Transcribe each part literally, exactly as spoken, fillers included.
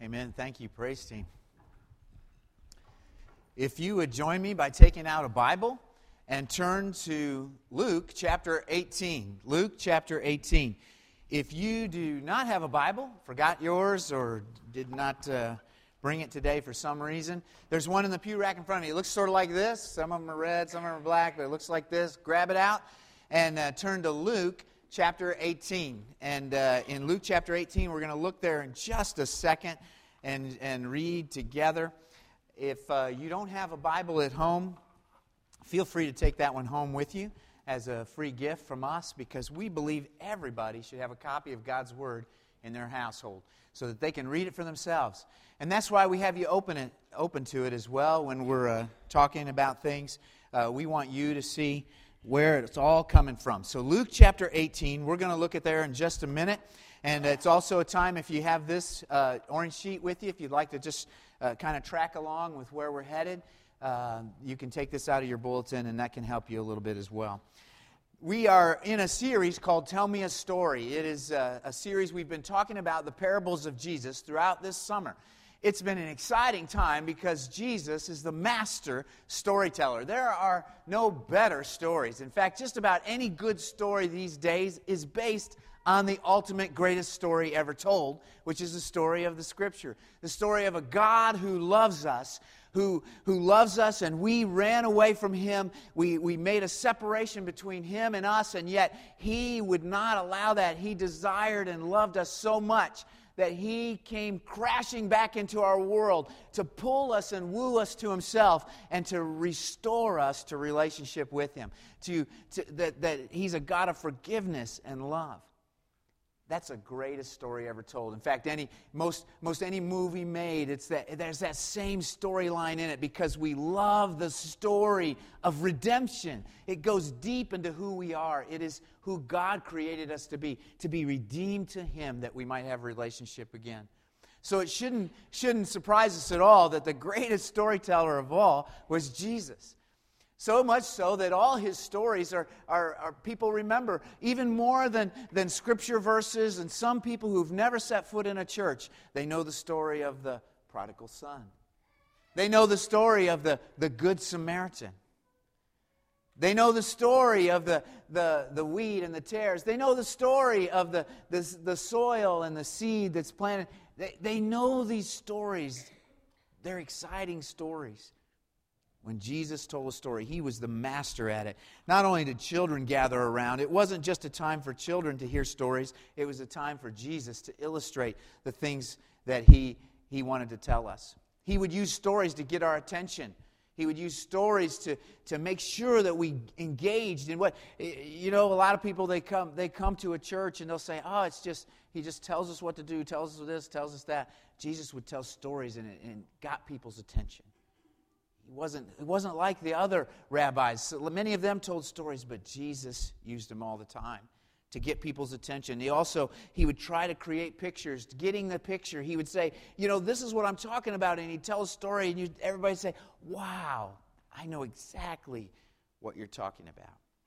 Amen. Thank you, praise team. If you would join me by taking out a Bible and turn to Luke chapter eighteen. Luke chapter eighteen. If you do not have a Bible, forgot yours, or did not uh, bring it today for some reason, there's one in the pew rack in front of you. It looks sort of like this. Some of them are red, some of them are black, but it looks like this. Grab it out and uh, turn to Luke chapter eighteen. And uh, in Luke chapter eighteen, we're going to look there in just a second and, and read together. If uh, you don't have a Bible at home, feel free to take that one home with you as a free gift from us, because we believe everybody should have a copy of God's Word in their household so that they can read it for themselves. And that's why we have you open it, open to it as well when we're uh, talking about things. Uh, we want you to see where it's all coming from. So Luke chapter eighteen, we're going to look at there in just a minute. And it's also a time, if you have this uh, orange sheet with you, if you'd like to just uh, kind of track along with where we're headed, uh, you can take this out of your bulletin, and that can help you a little bit as well. We are in a series called Tell Me a Story. It is a, a series we've been talking about the parables of Jesus throughout this summer. It's been an exciting time because Jesus is the master storyteller. There are no better stories. In fact, just about any good story these days is based on the ultimate greatest story ever told, which is the story of the Scripture. The story of a God who loves us, who, who loves us, and we ran away from Him. We, we made a separation between Him and us, and yet He would not allow that. He desired and loved us so much that He came crashing back into our world to pull us and woo us to Himself and to restore us to relationship with Him. To, to that, that He's a God of forgiveness and love. That's the greatest story ever told. In fact, any most most any movie made, it's that there's that same storyline in it because we love the story of redemption. It goes deep into who we are. It is who God created us to be, to be redeemed to Him that we might have a relationship again. So it shouldn't shouldn't surprise us at all that the greatest storyteller of all was Jesus. So much so that all His stories are, are, are people remember even more than, than Scripture verses. And some people who've never set foot in a church, they know the story of the prodigal son. They know the story of the, the Good Samaritan. They know the story of the, the, the wheat and the tares. They know the story of the, the, the soil and the seed that's planted. They, they know these stories. They're exciting stories. When Jesus told a story, He was the master at it. Not only did children gather around, it wasn't just a time for children to hear stories. It was a time for Jesus to illustrate the things that He, he wanted to tell us. He would use stories to get our attention. He would use stories to, to make sure that we engaged in what, you know, a lot of people, they come they come to a church and they'll say, oh, it's just, He just tells us what to do, tells us this, tells us that. Jesus would tell stories and it, and it got people's attention. He wasn't, it wasn't like the other rabbis. So many of them told stories, but Jesus used them all the time to get people's attention. He also, he would try to create pictures. Getting the picture, he would say, you know, this is what I'm talking about. And he'd tell a story, and you'd, everybody would say, wow, I know exactly what you're talking about.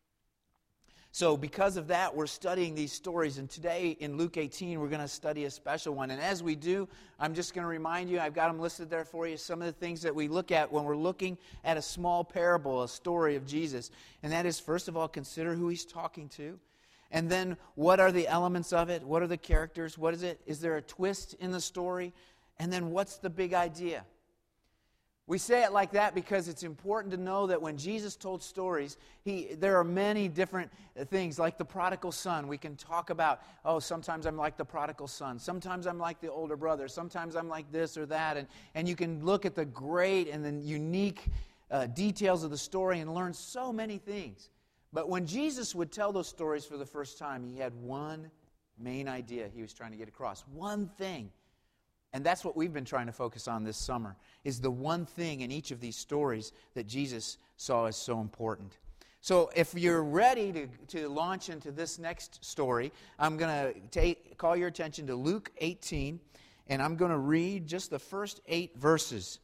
So because of that, we're studying these stories. And today in Luke eighteen, we're going to study a special one. And as we do, I'm just going to remind you, I've got them listed there for you, some of the things that we look at when we're looking at a small parable, a story of Jesus. And that is, first of all, consider who He's talking to. And then what are the elements of it? What are the characters? What is it? Is there a twist in the story? And then what's the big idea? We say it like that because it's important to know that when Jesus told stories, he there are many different things, like the prodigal son. We can talk about, oh, sometimes I'm like the prodigal son. Sometimes I'm like the older brother. Sometimes I'm like this or that. And, and you can look at the great and the unique uh, details of the story and learn so many things. But when Jesus would tell those stories for the first time, He had one main idea He was trying to get across. One thing. And that's what we've been trying to focus on this summer, is the one thing in each of these stories that Jesus saw as so important. So if you're ready to, to launch into this next story, I'm going to call your attention to Luke eighteen, and I'm going to read just the first eight verses.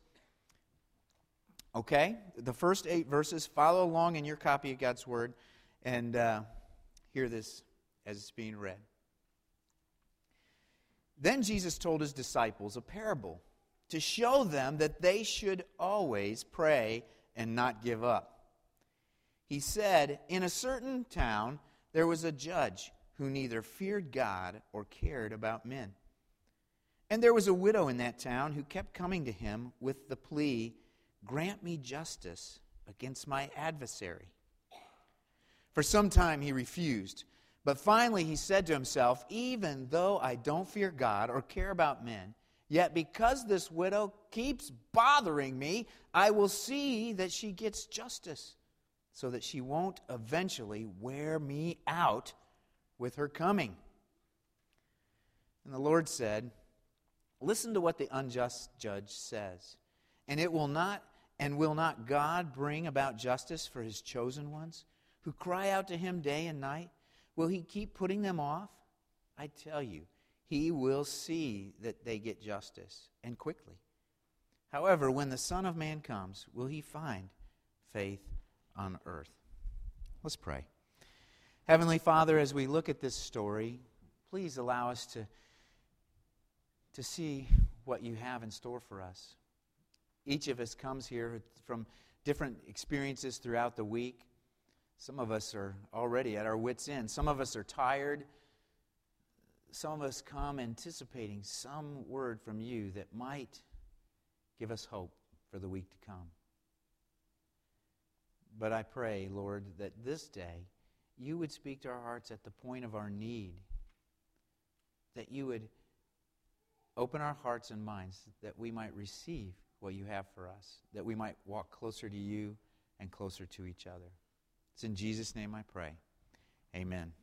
Okay? The first eight verses. Follow along in your copy of God's Word and uh, hear this as it's being read. Then Jesus told his disciples a parable to show them that they should always pray and not give up. He said, "In a certain town there was a judge who neither feared God or cared about men. And there was a widow in that town who kept coming to him with the plea, 'Grant me justice against my adversary.' For some time he refused, but finally he said to himself, 'Even though I don't fear God or care about men, yet because this widow keeps bothering me, I will see that she gets justice, so that she won't eventually wear me out with her coming.' And the Lord said, 'Listen to what the unjust judge says. And it will not, and will not God bring about justice for his chosen ones, who cry out to him day and night? Will he keep putting them off? I tell you, he will see that they get justice, and quickly. However, when the Son of Man comes, will he find faith on earth?'" Let's pray. Heavenly Father, as we look at this story, please allow us to, to see what you have in store for us. Each of us comes here from different experiences throughout the week. Some of us are already at our wits' end. Some of us are tired. Some of us come anticipating some word from you that might give us hope for the week to come. But I pray, Lord, that this day you would speak to our hearts at the point of our need, that you would open our hearts and minds that we might receive what you have for us, that we might walk closer to you and closer to each other. It's in Jesus' name I pray. Amen.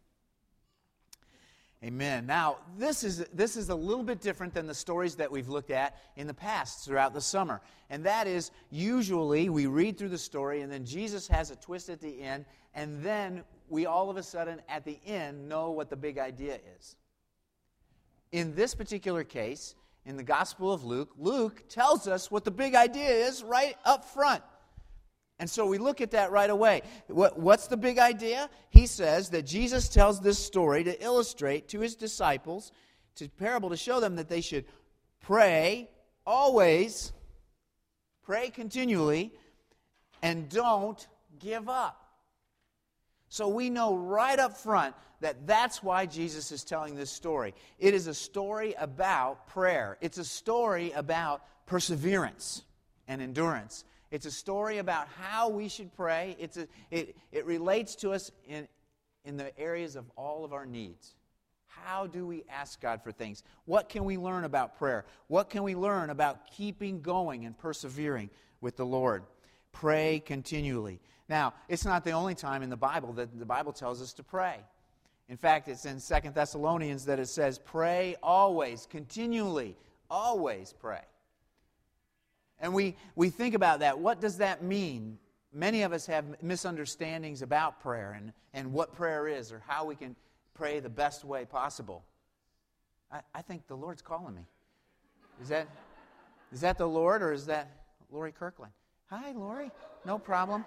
Amen. Now, this is this is a little bit different than the stories that we've looked at in the past throughout the summer. And that is, usually we read through the story and then Jesus has a twist at the end, and then we all of a sudden at the end know what the big idea is. In this particular case, in the Gospel of Luke, Luke tells us what the big idea is right up front. And so we look at that right away. What, what's the big idea? He says that Jesus tells this story to illustrate to his disciples, to parable to show them that they should pray always, pray continually, and don't give up. So we know right up front that that's why Jesus is telling this story. It is a story about prayer. It's a story about perseverance and endurance. It's a story about how we should pray. It's a, it, it relates to us in, in the areas of all of our needs. How do we ask God for things? What can we learn about prayer? What can we learn about keeping going and persevering with the Lord? Pray continually. Now, it's not the only time in the Bible that the Bible tells us to pray. In fact, it's in Second Thessalonians that it says, pray always, continually, always pray. And we, we think about that. What does that mean? Many of us have misunderstandings about prayer and, and what prayer is or how we can pray the best way possible. I, I think the Lord's calling me. Is that, is that the Lord or is that Lori Kirkland? Hi, Lori. No problem.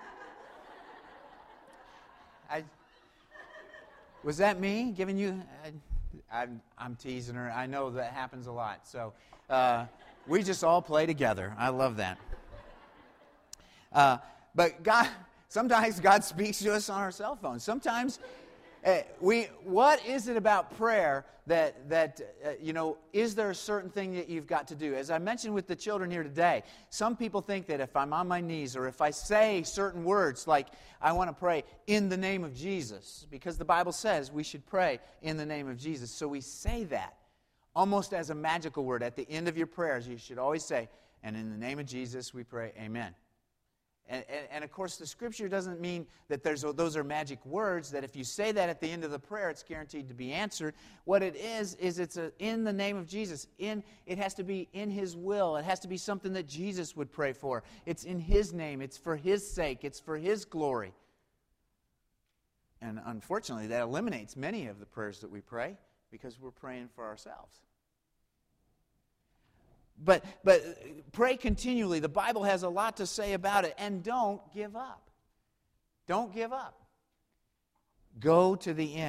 I, was that me giving you... I, I'm, I'm teasing her. I know that happens a lot. So... Uh, We just all play together. I love that. Uh, but God, sometimes God speaks to us on our cell phones. Sometimes uh, we. What is it about prayer that that uh, you know? Is there a certain thing that you've got to do? As I mentioned with the children here today, some people think that if I'm on my knees or if I say certain words like I want to pray in the name of Jesus, because the Bible says we should pray in the name of Jesus, so we say that. Almost as a magical word. At the end of your prayers, you should always say, and in the name of Jesus, we pray, amen. And, and, and of course, the Scripture doesn't mean that there's those are magic words, that if you say that at the end of the prayer, it's guaranteed to be answered. What it is, is it's a, in the name of Jesus. In It has to be in His will. It has to be something that Jesus would pray for. It's in His name. It's for His sake. It's for His glory. And unfortunately, that eliminates many of the prayers that we pray, because we're praying for ourselves. But but pray continually. The Bible has a lot to say about it. And don't give up. Don't give up. Go to the end.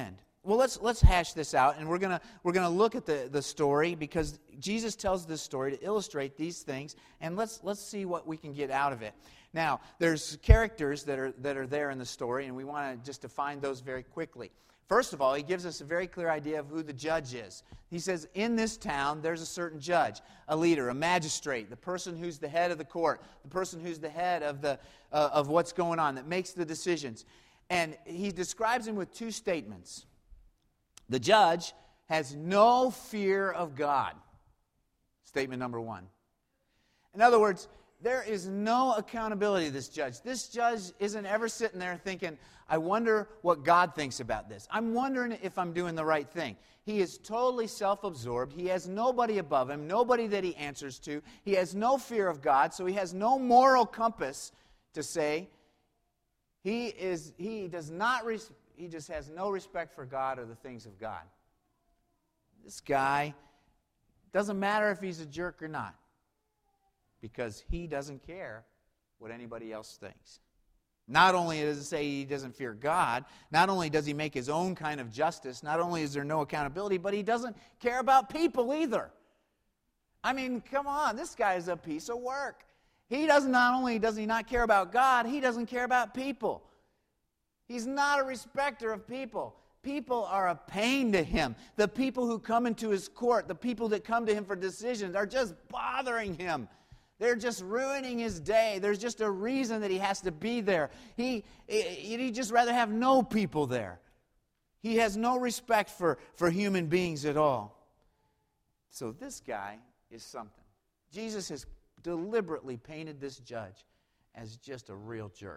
well, let's let's hash this out, and we're gonna we're gonna look at the, the story because Jesus tells this story to illustrate these things, and let's let's see what we can get out of it. Now, there's characters that are that are there in the story, and we want to just define those very quickly. First of all, he gives us a very clear idea of who the judge is. He says, in this town, there's a certain judge, a leader, a magistrate, the person who's the head of the court, the person who's the head of the uh, of what's going on, that makes the decisions. And he describes him with two statements. The judge has no fear of God. Statement number one. In other words, there is no accountability to this judge. This judge isn't ever sitting there thinking, I wonder what God thinks about this. I'm wondering if I'm doing the right thing. He is totally self-absorbed. He has nobody above him, nobody that he answers to. He has no fear of God, so he has no moral compass to say. He is. He does not. Res- he just has no respect for God or the things of God. This guy, doesn't matter if he's a jerk or not, because he doesn't care what anybody else thinks. Not only does it say he doesn't fear God, not only does he make his own kind of justice, not only is there no accountability, but he doesn't care about people either. I mean, come on, this guy is a piece of work. He does not only does he not care about God, he doesn't care about people. He's not a respecter of people. People are a pain to him. The people who come into his court, the people that come to him for decisions are just bothering him. They're just ruining his day. There's just a reason that he has to be there. He, he'd just rather have no people there. He has no respect for, for human beings at all. So this guy is something. Jesus has deliberately painted this judge as just a real jerk.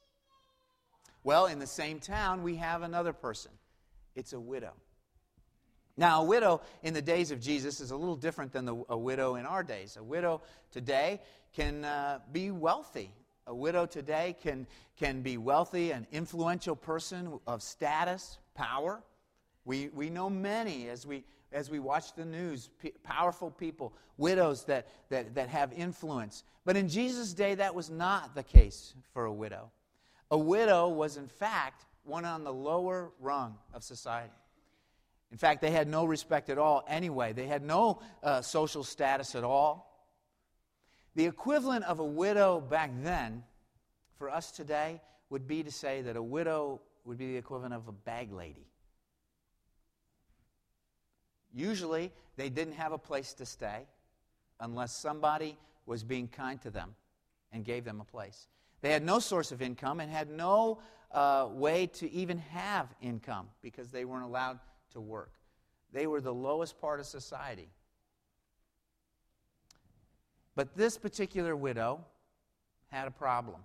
Well, in the same town, we have another person. It's a widow. Now, a widow in the days of Jesus is a little different than the, a widow in our days. A widow today can uh, be wealthy. A widow today can, can be wealthy, an influential person of status, power. We, we know many as we as we watch the news, p- powerful people, widows that, that, that have influence. But in Jesus' day, that was not the case for a widow. A widow was, in fact, one on the lower rung of society. In fact, they had no respect at all anyway. They had no uh, social status at all. The equivalent of a widow back then, for us today, would be to say that a widow would be the equivalent of a bag lady. Usually, they didn't have a place to stay unless somebody was being kind to them and gave them a place. They had no source of income and had no uh, way to even have income because they weren't allowed to work. They were the lowest part of society. But this particular widow had a problem.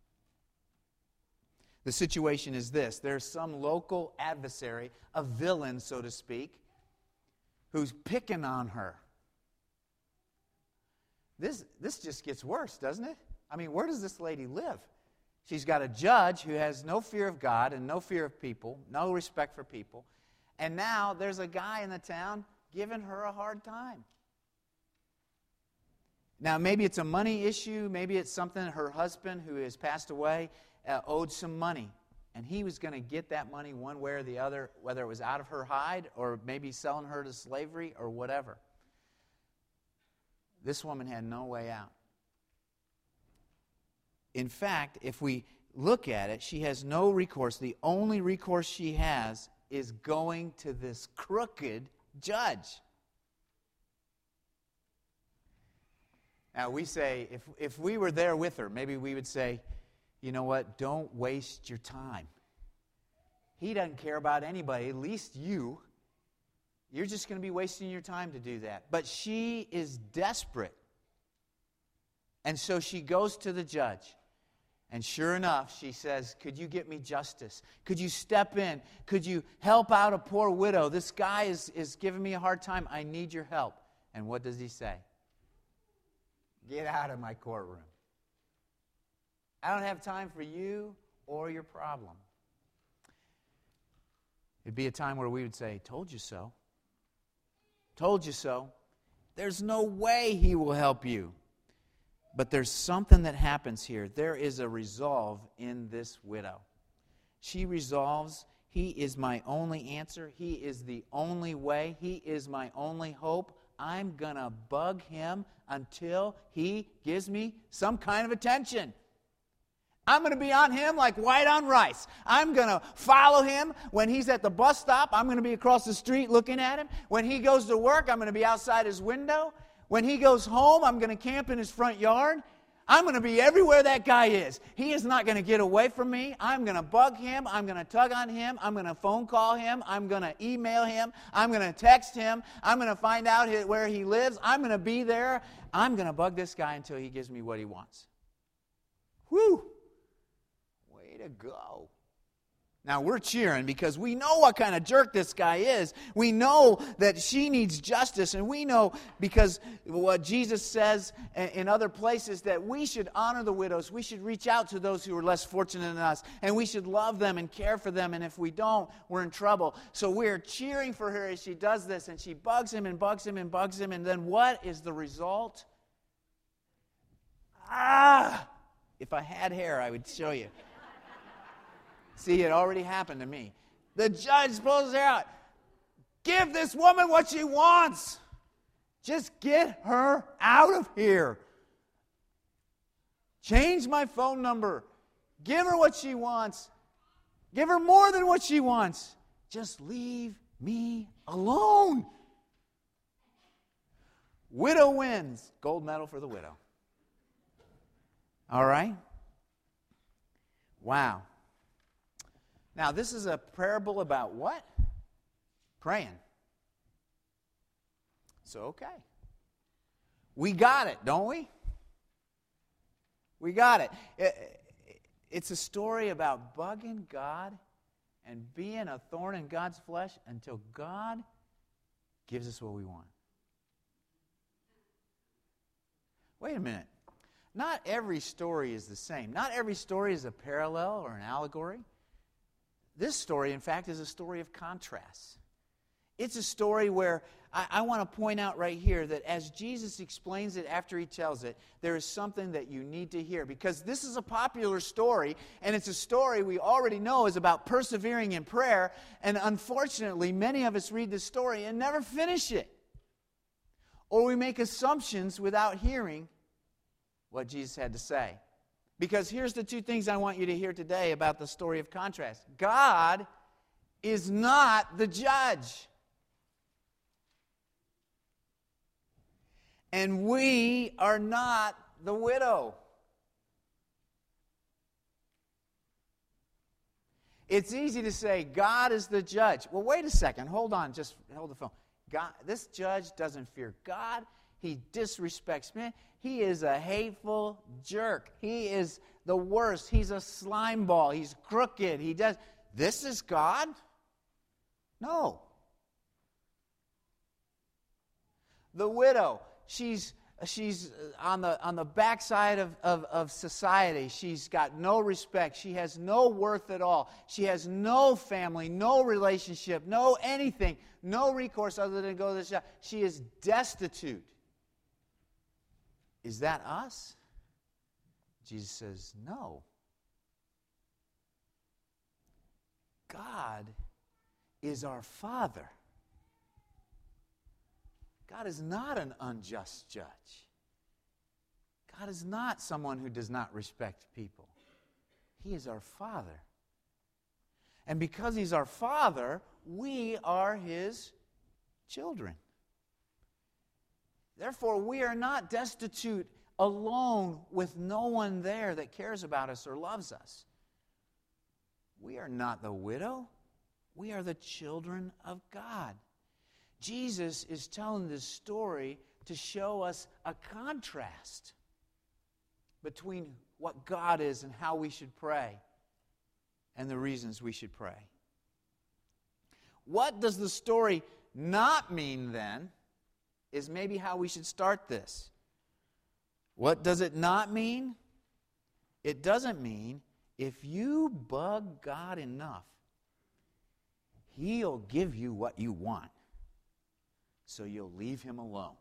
The situation is this. There's some local adversary, a villain, so to speak, who's picking on her. This, this just gets worse, doesn't it? I mean, where does this lady live? She's got a judge who has no fear of God and no fear of people, no respect for people. And now there's a guy in the town giving her a hard time. Now, maybe it's a money issue. Maybe it's something her husband, who has passed away, uh, owed some money. And he was going to get that money one way or the other, whether it was out of her hide or maybe selling her to slavery or whatever. This woman had no way out. In fact, if we look at it, she has no recourse. The only recourse she has is going to this crooked judge. Now, we say, if, if we were there with her, maybe we would say, you know what, don't waste your time. He doesn't care about anybody, at least you. You're just going to be wasting your time to do that. But she is desperate. And so she goes to the judge. And sure enough, she says, could you get me justice? Could you step in? Could you help out a poor widow? This guy is, is giving me a hard time. I need your help. And what does he say? Get out of my courtroom. I don't have time for you or your problem. It'd be a time where we would say, told you so. Told you so. There's no way he will help you. But there's something that happens here. There is a resolve in this widow. She resolves, He is my only answer. He is the only way. He is my only hope. I'm going to bug him until he gives me some kind of attention. I'm going to be on him like white on rice. I'm going to follow him when he's at the bus stop. I'm going to be across the street looking at him. When he goes to work, I'm going to be outside his window. When he goes home, I'm going to camp in his front yard. I'm going to be everywhere that guy is. He is not going to get away from me. I'm going to bug him. I'm going to tug on him. I'm going to phone call him. I'm going to email him. I'm going to text him. I'm going to find out where he lives. I'm going to be there. I'm going to bug this guy until he gives me what he wants. Whew! Way to go. Now, we're cheering because we know what kind of jerk this guy is. We know that she needs justice, and we know because what Jesus says in other places that we should honor the widows. We should reach out to those who are less fortunate than us, and we should love them and care for them, and if we don't, we're in trouble. So we're cheering for her as she does this, and she bugs him and bugs him and bugs him, and then what is the result? Ah! If I had hair, I would show you. See, it already happened to me. The judge pulls her out. Give this woman what she wants. Just get her out of here. Change my phone number. Give her what she wants. Give her more than what she wants. Just leave me alone. Widow wins. Gold medal for the widow. All right? Wow. Now, this is a parable about what? Praying. So, okay. We got it, don't we? We got it. It's a story about bugging God and being a thorn in God's flesh until God gives us what we want. Wait a minute. Not every story is the same. Not every story is a parallel or an allegory. This story, in fact, is a story of contrasts. It's a story where I, I want to point out right here that as Jesus explains it after he tells it, there is something that you need to hear. Because this is a popular story, and it's a story we already know is about persevering in prayer. And unfortunately, many of us read this story and never finish it. Or we make assumptions without hearing what Jesus had to say. Because here's the two things I want you to hear today about the story of contrast. God is not the judge. And we are not the widow. It's easy to say, God is the judge. Well, wait a second. Hold on. Just hold the phone. God, this judge doesn't fear God. He disrespects men. He is a hateful jerk. He is the worst. He's a slime ball. He's crooked. He does. This is God? No. The widow, she's she's on the on the backside of, of, of society. She's got no respect. She has no worth at all. She has no family, no relationship, no anything, no recourse other than go to the shop. She is destitute. Is that us? Jesus says, no. God is our Father. God is not an unjust judge. God is not someone who does not respect people. He is our Father. And because He's our Father, we are His children. Therefore, we are not destitute, alone, with no one there that cares about us or loves us. We are not the widow. We are the children of God. Jesus is telling this story to show us a contrast between what God is and how we should pray and the reasons we should pray. What does the story not mean then is maybe how we should start this. What does it not mean? It doesn't mean if you bug God enough, He'll give you what you want. So you'll leave Him alone.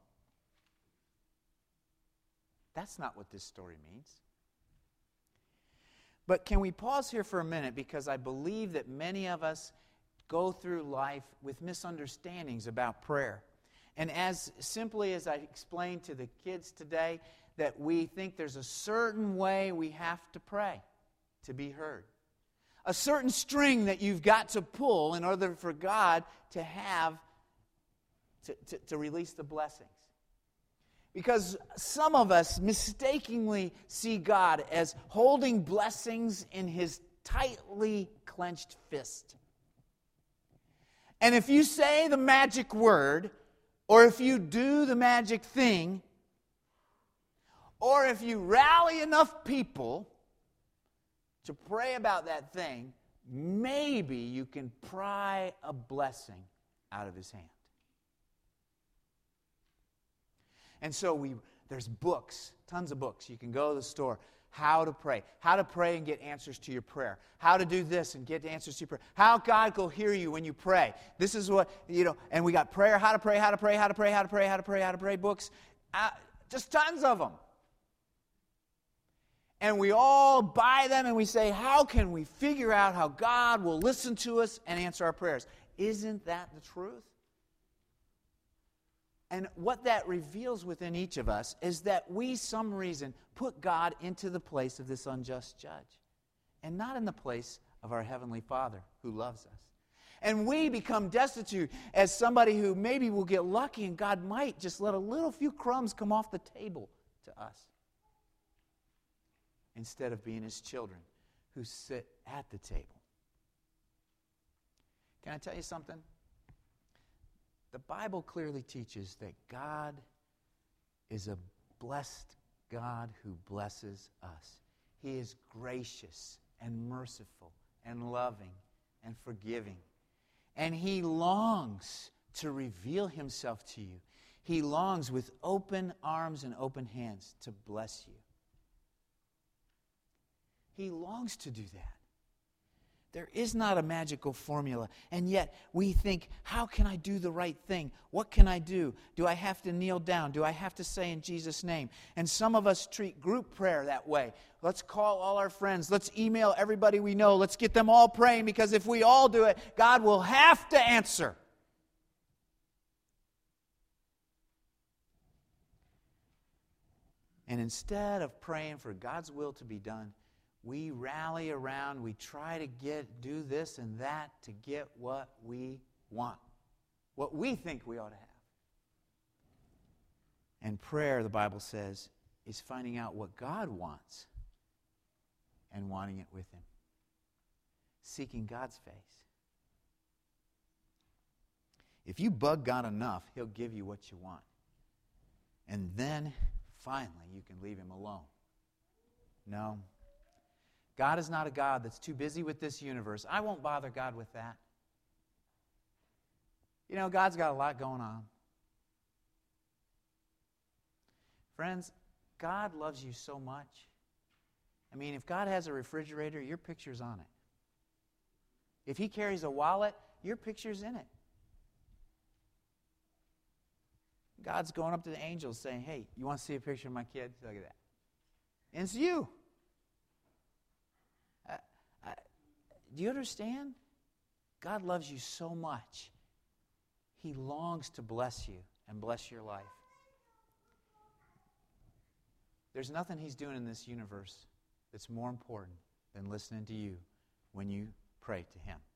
That's not what this story means. But can we pause here for a minute? Because I believe that many of us go through life with misunderstandings about prayer. And as simply as I explained to the kids today, that we think there's a certain way we have to pray to be heard. A certain string that you've got to pull in order for God to have, to, to, to release the blessings. Because some of us mistakenly see God as holding blessings in His tightly clenched fist. And if you say the magic word, or if you do the magic thing, or if you rally enough people to pray about that thing, maybe you can pry a blessing out of His hand. And so we there's books, tons of books. You can go to the store. How to pray. How to pray and get answers to your prayer. How to do this and get answers to your prayer. How God will hear you when you pray. This is what, you know, and we got prayer, how to pray, how to pray, how to pray, how to pray, how to pray, how to pray books. Uh, just tons of them. And we all buy them and we say, how can we figure out how God will listen to us and answer our prayers? Isn't that the truth? And what that reveals within each of us is that we, some reason, put God into the place of this unjust judge and not in the place of our Heavenly Father who loves us. And we become destitute as somebody who maybe will get lucky and God might just let a little few crumbs come off the table to us instead of being His children who sit at the table. Can I tell you something? The Bible clearly teaches that God is a blessed God who blesses us. He is gracious and merciful and loving and forgiving. And He longs to reveal Himself to you. He longs with open arms and open hands to bless you. He longs to do that. There is not a magical formula. And yet we think, how can I do the right thing? What can I do? Do I have to kneel down? Do I have to say in Jesus' name? And some of us treat group prayer that way. Let's call all our friends. Let's email everybody we know. Let's get them all praying, because if we all do it, God will have to answer. And instead of praying for God's will to be done, we rally around, we try to get, do this and that to get what we want, what we think we ought to have. And prayer, the Bible says, is finding out what God wants and wanting it with Him. Seeking God's face. If you bug God enough, He'll give you what you want. And then, finally, you can leave Him alone. No. God is not a God that's too busy with this universe. I won't bother God with that. You know, God's got a lot going on. Friends, God loves you so much. I mean, if God has a refrigerator, your picture's on it. If He carries a wallet, your picture's in it. God's going up to the angels saying, hey, you want to see a picture of my kid? Look at that. And it's you. Do you understand? God loves you so much. He longs to bless you and bless your life. There's nothing He's doing in this universe that's more important than listening to you when you pray to Him.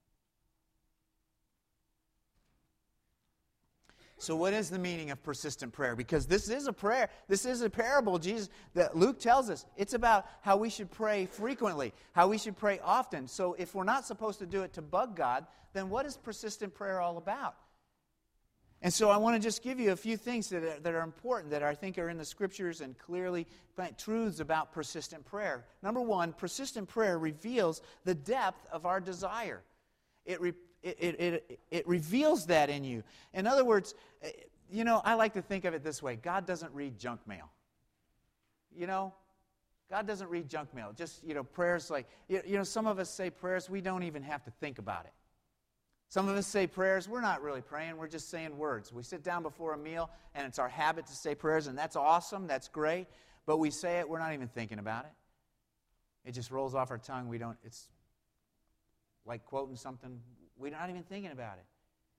So what is the meaning of persistent prayer? Because this is a prayer. This is a parable, Jesus, that Luke tells us. It's about how we should pray frequently, how we should pray often. So if we're not supposed to do it to bug God, then what is persistent prayer all about? And so I want to just give you a few things that are, that are important, that I think are in the Scriptures and clearly truths about persistent prayer. Number one, persistent prayer reveals the depth of our desire. It re- It, it, it, it reveals that in you. In other words, you know, I like to think of it this way. God doesn't read junk mail. You know, God doesn't read junk mail. Just, you know, prayers like, you, you know, some of us say prayers, we don't even have to think about it. Some of us say prayers, we're not really praying, we're just saying words. We sit down before a meal, and it's our habit to say prayers, and that's awesome, that's great, but we say it, we're not even thinking about it. It just rolls off our tongue. We don't, it's like quoting something We're not even thinking about it.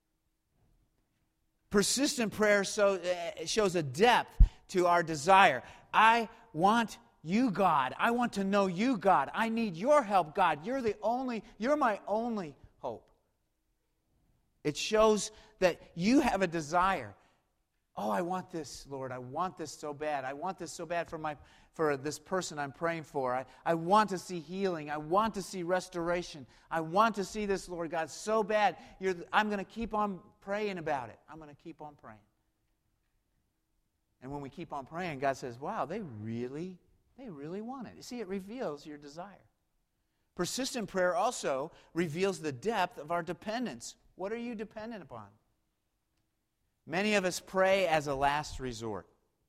Persistent prayer so, uh, shows a depth to our desire. I want you, God. I want to know you, God. I need your help, God. You're the only, you're my only hope. It shows that you have a desire. Oh, I want this, Lord. I want this so bad. I want this so bad for my for this person I'm praying for. I, I want to see healing. I want to see restoration. I want to see this, Lord God, so bad. You're, I'm going to keep on praying about it. I'm going to keep on praying. And when we keep on praying, God says, wow, they really, they really want it. You see, it reveals your desire. Persistent prayer also reveals the depth of our dependence. What are you dependent upon? Many of us pray as a last resort.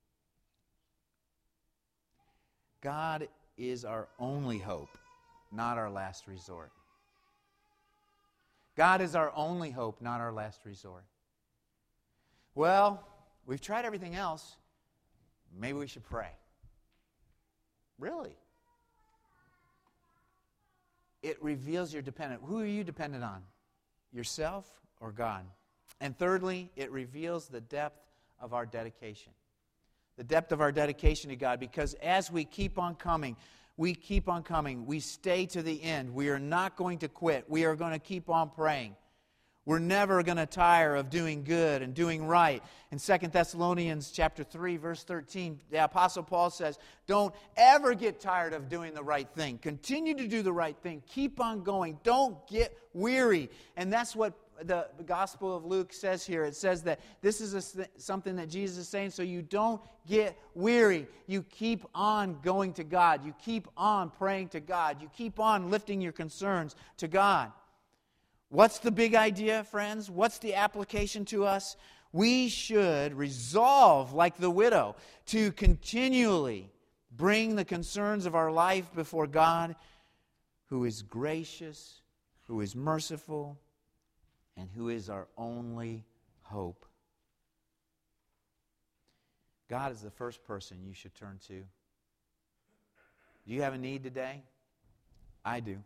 God is our only hope, not our last resort. God is our only hope, not our last resort. Well, we've tried everything else. Maybe we should pray. Really? It reveals your dependent. Who are you dependent on? Yourself or God? And thirdly, it reveals the depth of our dedication. The depth of our dedication to God, because as we keep on coming, we keep on coming, we stay to the end. We are not going to quit. We are going to keep on praying. We're never going to tire of doing good and doing right. In Second Thessalonians chapter three, verse thirteen, the Apostle Paul says, don't ever get tired of doing the right thing. Continue to do the right thing. Keep on going. Don't get weary. And that's what the Gospel of Luke says here. It says that this is a, something that Jesus is saying, so you don't get weary. You keep on going to God. You keep on praying to God. You keep on lifting your concerns to God. What's the big idea, friends? What's the application to us? We should resolve, like the widow, to continually bring the concerns of our life before God, who is gracious, who is merciful, and who is our only hope. God is the first person you should turn to. Do you have a need today? I do.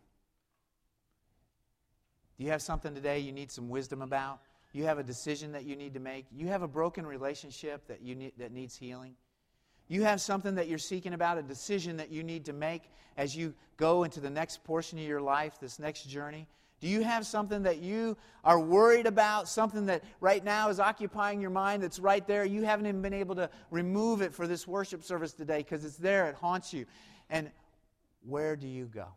Do you have something today you need some wisdom about? You have a decision that you need to make? You have a broken relationship that you need, that needs healing? You have something that you're seeking about, a decision that you need to make as you go into the next portion of your life, this next journey? Do you have something that you are worried about, something that right now is occupying your mind that's right there? You haven't even been able to remove it for this worship service today because it's there, it haunts you. And where do you go?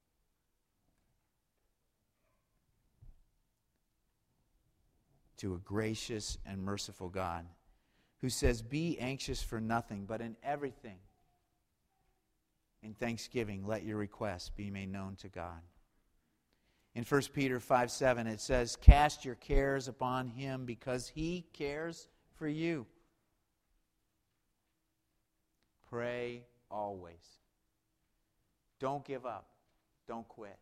To a gracious and merciful God who says, be anxious for nothing, but in everything, in thanksgiving, let your requests be made known to God. In First Peter five seven, it says, cast your cares upon Him because He cares for you. Pray always. Don't give up. Don't quit.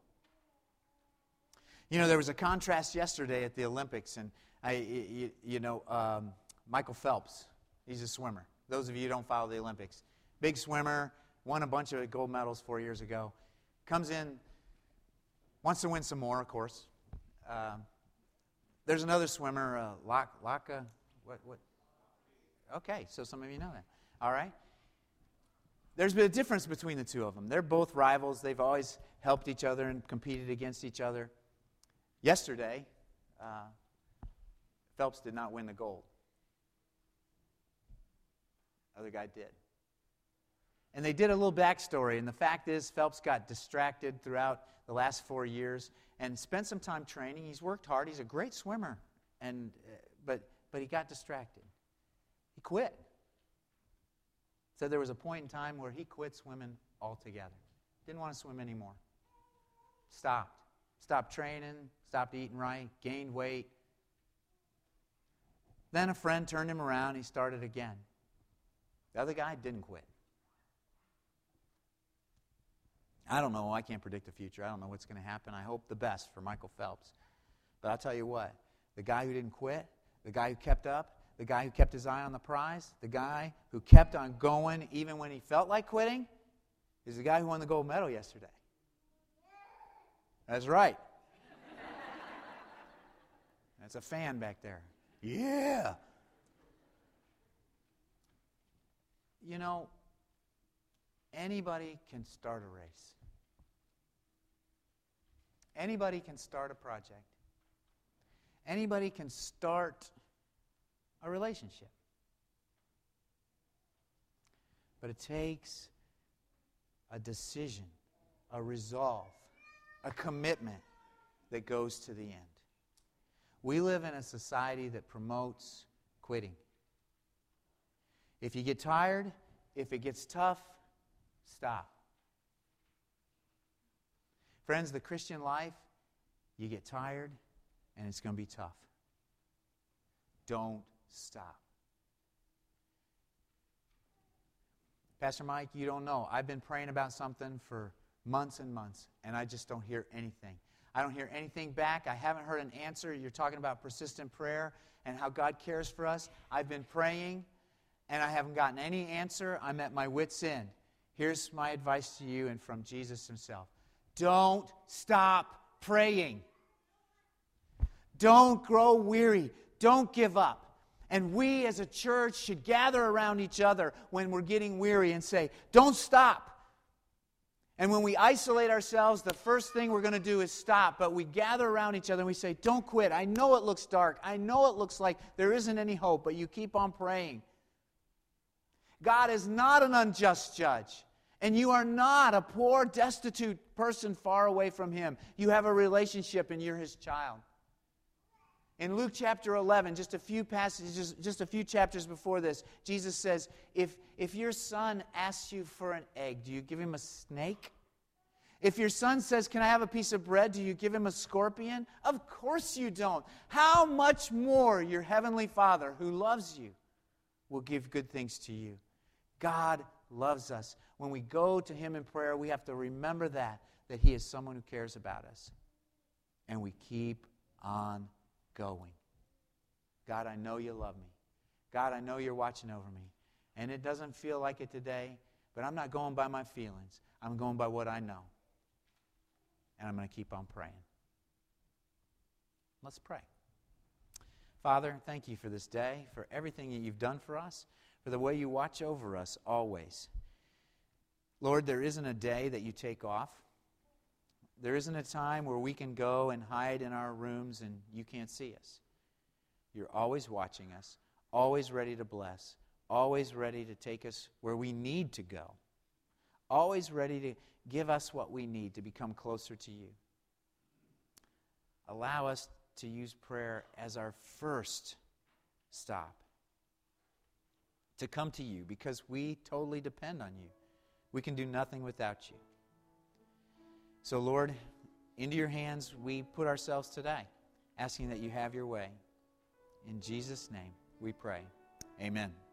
You know, there was a contrast yesterday at the Olympics, and I, you, you know, um, Michael Phelps, he's a swimmer. Those of you who don't follow the Olympics, big swimmer, won a bunch of gold medals four years ago, comes in, wants to win some more, of course. Um, there's another swimmer, uh, Laka, Laka, what, what? Okay, so some of you know that. All right. There's been a difference between the two of them. They're both rivals. They've always helped each other and competed against each other. Yesterday, uh, Phelps did not win the gold. Other guy did. And they did a little backstory, and the fact is Phelps got distracted throughout the last four years and spent some time training. He's worked hard. He's a great swimmer, and uh, but but he got distracted. He quit. Said there was a point in time where he quit swimming altogether. Didn't want to swim anymore. Stopped. Stopped training, stopped eating right, gained weight. Then a friend turned him around, he started again. The other guy didn't quit. I don't know, I can't predict the future. I don't know what's going to happen. I hope the best for Michael Phelps. But I'll tell you what, the guy who didn't quit, the guy who kept up, the guy who kept his eye on the prize, the guy who kept on going even when he felt like quitting, is the guy who won the gold medal yesterday. That's right. That's a fan back there. Yeah. You know, anybody can start a race. Anybody can start a project. Anybody can start a relationship. But it takes a decision, a resolve, a commitment that goes to the end. We live in a society that promotes quitting. If you get tired, if it gets tough, stop. Friends, the Christian life, you get tired and it's going to be tough. Don't stop. Pastor Mike, you don't know. I've been praying about something for months and months, and I just don't hear anything. I don't hear anything back. I haven't heard an answer. You're talking about persistent prayer and how God cares for us. I've been praying, and I haven't gotten any answer. I'm at my wit's end. Here's my advice to you and from Jesus himself. Don't stop praying. Don't grow weary. Don't give up. And we as a church should gather around each other when we're getting weary and say, don't stop. And when we isolate ourselves, the first thing we're going to do is stop. But we gather around each other and we say, don't quit. I know it looks dark. I know it looks like there isn't any hope, but you keep on praying. God is not an unjust judge. And you are not a poor, destitute person far away from Him. You have a relationship and you're His child. In Luke chapter eleven, just a few passages, just a few chapters before this, Jesus says, if, if your son asks you for an egg, do you give him a snake? If your son says, can I have a piece of bread, do you give him a scorpion? Of course you don't. How much more your heavenly Father, who loves you, will give good things to you. God loves us. When we go to Him in prayer, we have to remember that, that He is someone who cares about us. And we keep on going. God, I know you love me. God, I know you're watching over me. And it doesn't feel like it today, but I'm not going by my feelings. I'm going by what I know. And I'm going to keep on praying. Let's pray. Father, thank you for this day, for everything that you've done for us, for the way you watch over us always. Lord, there isn't a day that you take off. There isn't a time where we can go and hide in our rooms and you can't see us. You're always watching us, always ready to bless, always ready to take us where we need to go, always ready to give us what we need to become closer to you. Allow us to use prayer as our first stop, to come to you because we totally depend on you. We can do nothing without you. So, Lord, into your hands we put ourselves today, asking that you have your way. In Jesus' name we pray. Amen.